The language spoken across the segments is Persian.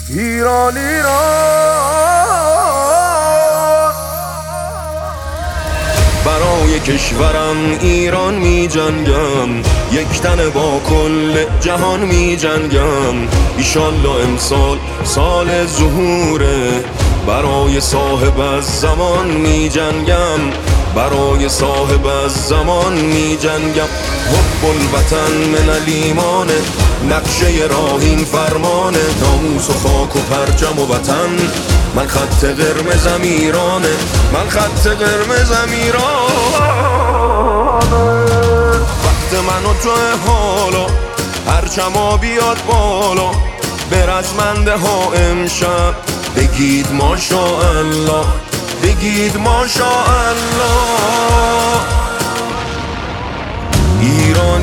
ایران ایران برای کشورم ایران می جنگم، یک تن با کل جهان می جنگم. ایشالله امسال سال ظهوره، برای صاحب از زمان می جنگم، برای صاحب از زمان می جنگم. حب الوطن من الایمانه، نقشه راه این فرمانه. ناموس و خاک و پرچم و وطن، من خط قرمزم ایرانه، من خط قرمزم ایرانه. وقت من و تو حالا، پرچما بیاد بالا، برزمنده ها امشب بگید ماشاءالله، بگید ماشاءالله. ایران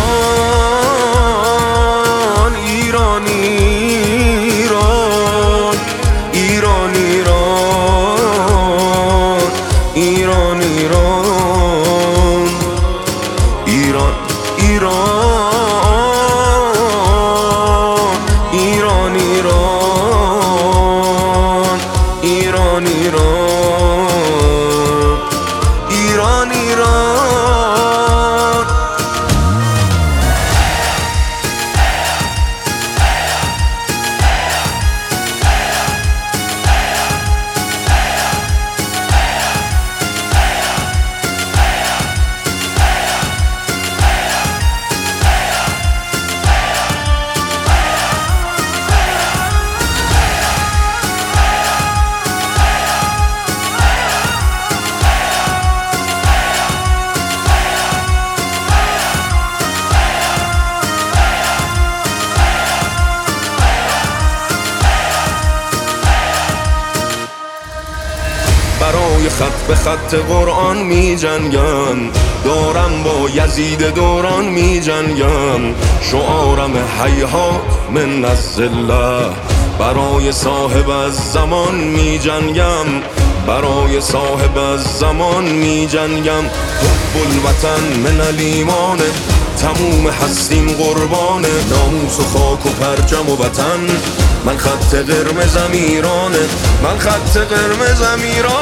ایران ایران ایران ایران ایران ایران ایران ایران ایران ایران ایران ایران ایران. برای خط به خط قرآن می جنگم، دارم با یزید دوران می جنگم. شعارم هیهات من الذله، برای صاحب از زمان می جنگم، برای صاحب از زمان می جنگم. حب الوطن من الایمانه، تموم هستیم قربانه. ناموس و خاک و پرچم و وطن، من خط قرمزم ایرانه، من خط قرمزم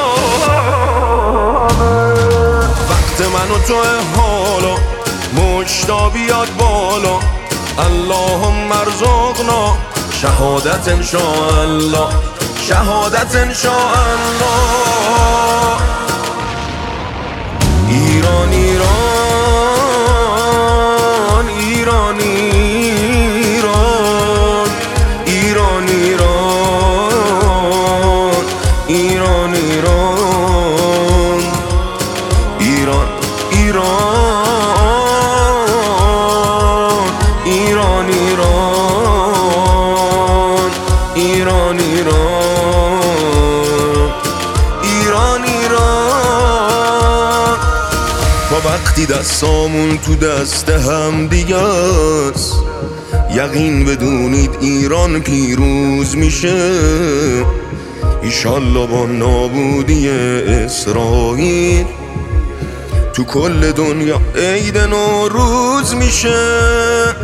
ایرانه. وقت من و تو حالا، مجدا بیاد بالا، اللهم ارزقنا شهادت انشاءالله، شهادت انشاءالله. ایران ایران ایران ایران ایران ایران ایران ایران ایران ایران ایران ایران ایران. ما وقتی دستامون تو دست هم دیگه است، یقین بدونید ایران پیروز میشه. ایشالله با نابودی اسرائیل تو کل دنیا عید نوروز میشه.